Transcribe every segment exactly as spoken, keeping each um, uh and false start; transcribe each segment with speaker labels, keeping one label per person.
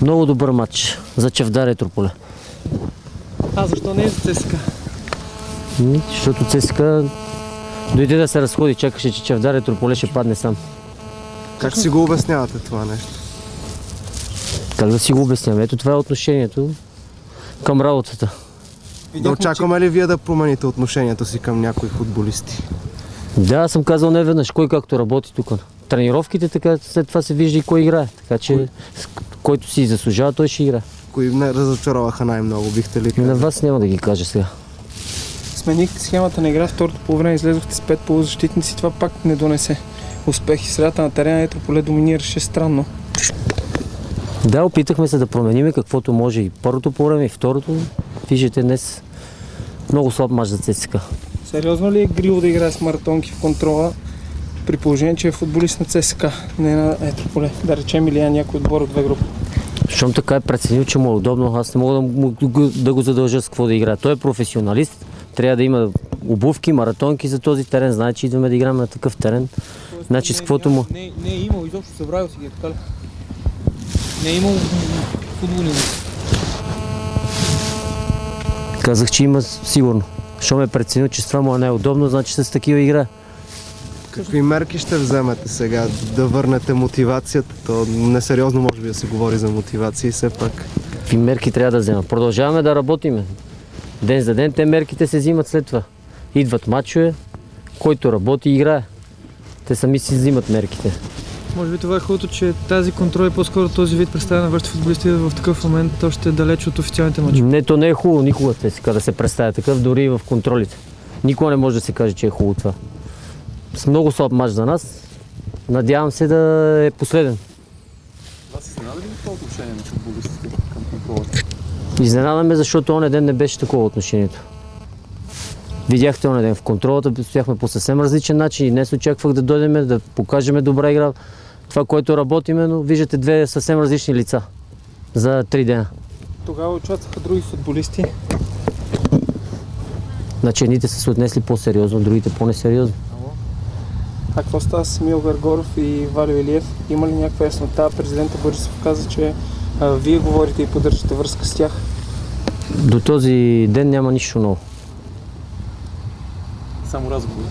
Speaker 1: Много добър матч за Чавдар Етрополе.
Speaker 2: А защо не е за ЦСКА?
Speaker 1: Защото ЦСКА дойде да се разходи, чакаше, че Чавдар Етрополе ще падне сам.
Speaker 3: Как си го обяснявате това нещо?
Speaker 1: Как да си го обясняваме? Ето това е отношението към работата.
Speaker 3: Да очакваме ли вие да промените отношението си към някои футболисти?
Speaker 1: Да, аз съм казал не веднъж, кой както работи тук. Тренировките, така след това се вижда и кой играе. Така че кой? Който си заслужава, той ще играе.
Speaker 3: Кои не разочароваха най-много, бихте ли казали?
Speaker 1: На вас няма да ги кажа сега.
Speaker 2: Сменихте схемата на игра, второто полувреме излезохте с пет полузащитници, това пак не донесе успехи. Средата на терена Етрополе доминираше странно.
Speaker 1: Да, опитахме се да променим каквото може и първото полувреме, и второто. Виждате днес много слаб мач за ЦСКА.
Speaker 2: Сериозно ли е Грило да играе с маратонки в контрола, при положение, че е футболист на ЦСКА, не на Етрополе? Да речем или някой отбор от две групи.
Speaker 1: Щом така е преценил, че му е удобно, аз не мога да, да го задължа с какво да играе. Той е професионалист, трябва да има обувки, маратонки за този терен, знае, че идваме да играем на такъв терен. Значи с каквото му...
Speaker 2: Не, не е имал, изобщо събравил си ги, така ли? Не е имал футболин.
Speaker 1: Казах, че има сигурно. Щом е преценил, че с това му е най-удобно, значи с такива игра.
Speaker 3: Какви мерки ще вземете сега да върнете мотивацията? То несериозно може би да се говори за мотивация и все пак.
Speaker 1: Какви мерки трябва да вземем? Продължаваме да работиме. Ден за ден те мерките се взимат след това. Идват мачове, който работи и играе. Те сами си взимат мерките.
Speaker 4: Може би това е хубавото, че тази контрол и по-скоро този вид представя на вашите футболисти в такъв момент още е далеч от официалните мачове.
Speaker 1: Не, то не е хубаво никога да се представя такъв, дори и в контролите. Никога не може да се каже, че е хубаво това. С много слаб мач за нас. Надявам се да е последен.
Speaker 5: Вас изненада ли това отношение на футболистите към контролата?
Speaker 1: Изненадаме, защото онен ден не беше такова отношението. Видяхте онен ден в контролата, стояхме по съвсем различен начин и днес очаквах да дойдем да покажем добра игра. Това, което работиме, но виждате две съвсем различни лица за три дена.
Speaker 2: Тогава участваха други футболисти.
Speaker 1: Значи едните са се отнесли по-сериозно, другите по-несериозно.
Speaker 2: А какво става с Емил Гаргоров и Валио Илиев? Има ли някаква яснота? Президента Борисов каза, че а, вие говорите и поддържате връзка с тях.
Speaker 1: До този ден няма нищо ново.
Speaker 5: Само разговори.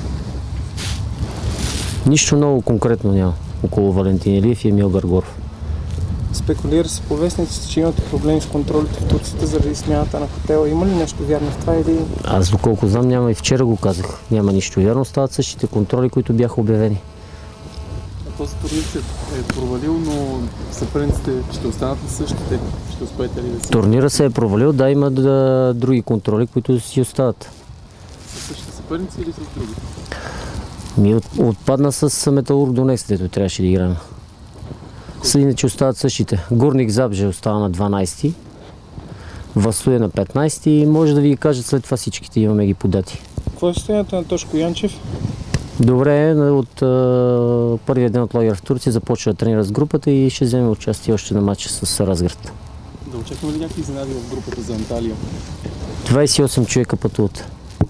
Speaker 1: Нищо ново конкретно няма около Валентин Илиев и Емил Гаргоров.
Speaker 2: Спекулира се по вестниците, че имате проблеми с контролите в Турцията заради смяната на хотела. Има ли нещо вярно в това или...
Speaker 1: Аз доколко знам, няма, и вчера го казах. Няма нищо вярно, стават същите контроли, които бяха обявени.
Speaker 5: А този турнир се е провалил, но съперниците ще останат ли същите? Ще успеете ли да си...
Speaker 1: Турнира се е провалил, да, има да, други контроли, които си остават.
Speaker 5: С същите съперници или с други?
Speaker 1: Ми от, отпадна с Металург Донецк, дето трябваше да играем. Са иначе остават същите. Горник Забже остава на дванайсети, Васуя на петнайсети и може да ви ги кажат след това всичките, имаме ги по дати.
Speaker 2: Какво е състоянието на Тошко Янчев?
Speaker 1: Добре, от а, първия ден от лагер в Турция започва да тренира с групата и ще вземе участие още на матча с Разград.
Speaker 5: Да очакваме ли някакви изненади в групата за Анталия?
Speaker 1: двайсет и осем човека пътуват.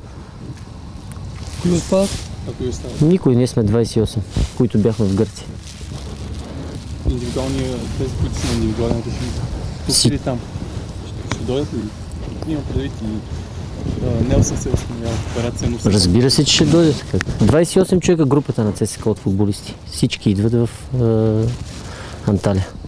Speaker 4: Кои отпадат?
Speaker 5: А кои остават?
Speaker 1: Никой, ние сме двайсет и осем, които бяхме в Гърция.
Speaker 5: Индивидуалния, тези, които са на индивидуален режим, тук
Speaker 1: Си...
Speaker 5: или там? Ще, ще дойдат ли? Имам предвид и Нелсън се възстановява в операция, но...
Speaker 1: Разбира се, че ще дойдат. двайсет и осем човека групата на ЦСКА от футболисти. Всички идват в е, Анталия.